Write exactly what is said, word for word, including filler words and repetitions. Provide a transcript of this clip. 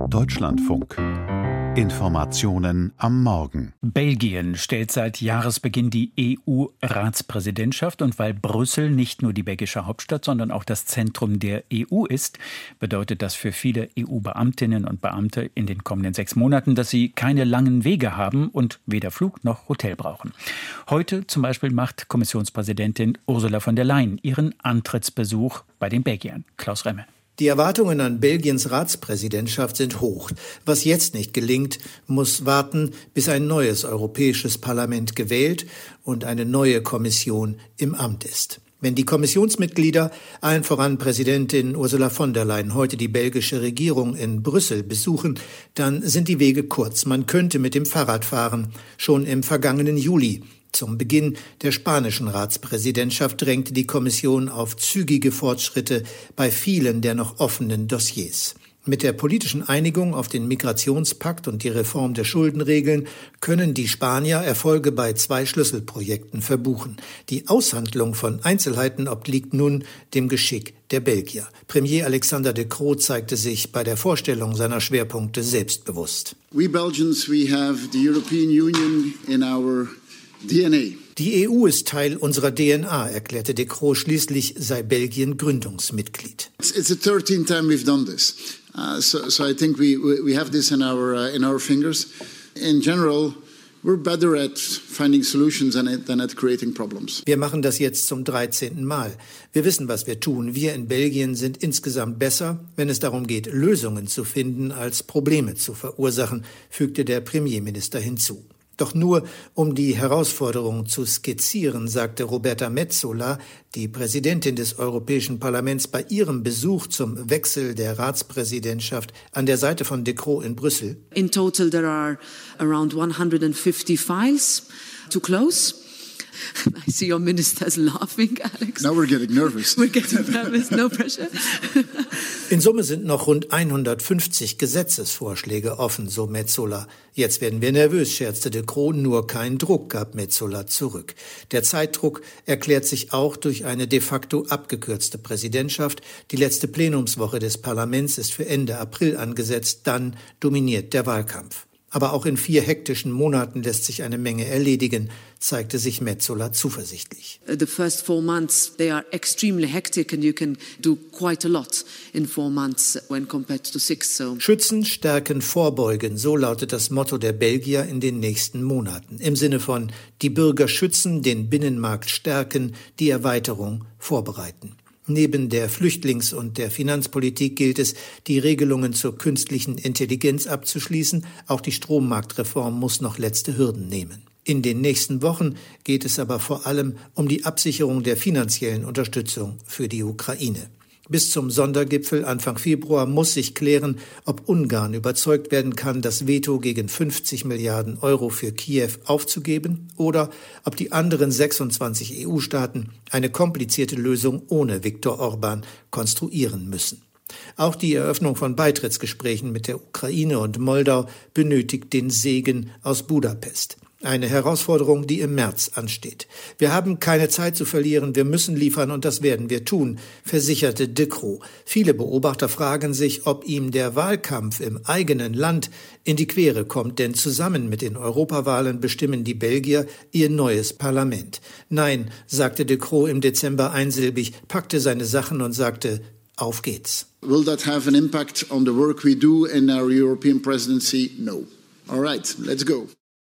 Deutschlandfunk. Informationen am Morgen. Belgien stellt seit Jahresbeginn die E U-Ratspräsidentschaft. Und weil Brüssel nicht nur die belgische Hauptstadt, sondern auch das Zentrum der E U ist, bedeutet das für viele E U-Beamtinnen und Beamte in den kommenden sechs Monaten, dass sie keine langen Wege haben und weder Flug noch Hotel brauchen. Heute zum Beispiel macht Kommissionspräsidentin Ursula von der Leyen ihren Antrittsbesuch bei den Belgiern. Klaus Remme. Die Erwartungen an Belgiens Ratspräsidentschaft sind hoch. Was jetzt nicht gelingt, muss warten, bis ein neues Europäisches Parlament gewählt und eine neue Kommission im Amt ist. Wenn die Kommissionsmitglieder, allen voran Präsidentin Ursula von der Leyen, heute die belgische Regierung in Brüssel besuchen, dann sind die Wege kurz. Man könnte mit dem Fahrrad fahren. Schon im vergangenen Juli, zum Beginn der spanischen Ratspräsidentschaft, drängte die Kommission auf zügige Fortschritte bei vielen der noch offenen Dossiers. Mit der politischen Einigung auf den Migrationspakt und die Reform der Schuldenregeln können die Spanier Erfolge bei zwei Schlüsselprojekten verbuchen. Die Aushandlung von Einzelheiten obliegt nun dem Geschick der Belgier. Premier Alexander De Croo zeigte sich bei der Vorstellung seiner Schwerpunkte selbstbewusst. We Belgians, we have the European Union in our D N A. Die E U ist Teil unserer D N A, erklärte De Croo. Schließlich sei Belgien Gründungsmitglied. It's, it's the thirteenth time we've done this. Uh, so, so I think we, we have this in our, uh, in our fingers. In general, we're better at finding solutions than at, than at creating problems. Wir machen das jetzt zum dreizehnten Mal. Wir wissen, was wir tun. Wir in Belgien sind insgesamt besser, wenn es darum geht, Lösungen zu finden, als Probleme zu verursachen, fügte der Premierminister hinzu. Doch nur um die Herausforderungen zu skizzieren, sagte Roberta Metsola, die Präsidentin des Europäischen Parlaments, bei ihrem Besuch zum Wechsel der Ratspräsidentschaft an der Seite von De Croo in Brüssel. In total there are around one hundred fifty files to close. I see your ministers laughing, Alex. Now we're getting nervous. We're getting nervous, no pressure. In Summe sind noch rund hundertfünfzig Gesetzesvorschläge offen, so Metsola. Jetzt werden wir nervös, scherzte De Croo. Nur kein Druck, gab Metsola zurück. Der Zeitdruck erklärt sich auch durch eine de facto abgekürzte Präsidentschaft. Die letzte Plenumswoche des Parlaments ist für Ende April angesetzt. Dann dominiert der Wahlkampf. Aber auch in vier hektischen Monaten lässt sich eine Menge erledigen, zeigte sich Metsola zuversichtlich. The first four months, they are extremely hectic and you can do quite a lot in four months when compared to six. So. Schützen, stärken, vorbeugen, so lautet das Motto der Belgier in den nächsten Monaten. Im Sinne von die Bürger schützen, den Binnenmarkt stärken, die Erweiterung vorbereiten. Neben der Flüchtlings- und der Finanzpolitik gilt es, die Regelungen zur künstlichen Intelligenz abzuschließen. Auch die Strommarktreform muss noch letzte Hürden nehmen. In den nächsten Wochen geht es aber vor allem um die Absicherung der finanziellen Unterstützung für die Ukraine. Bis zum Sondergipfel Anfang Februar muss sich klären, ob Ungarn überzeugt werden kann, das Veto gegen fünfzig Milliarden Euro für Kiew aufzugeben oder ob die anderen sechsundzwanzig E U-Staaten eine komplizierte Lösung ohne Viktor Orban konstruieren müssen. Auch die Eröffnung von Beitrittsgesprächen mit der Ukraine und Moldau benötigt den Segen aus Budapest. Eine Herausforderung, die im März ansteht. Wir haben keine Zeit zu verlieren, wir müssen liefern und das werden wir tun, versicherte De Croo. Viele Beobachter fragen sich, ob ihm der Wahlkampf im eigenen Land in die Quere kommt, denn zusammen mit den Europawahlen bestimmen die Belgier ihr neues Parlament. Nein, sagte De Croo im Dezember einsilbig, packte seine Sachen und sagte, auf geht's. Will that have an impact on the work we do in our European presidency? No. All right, let's go.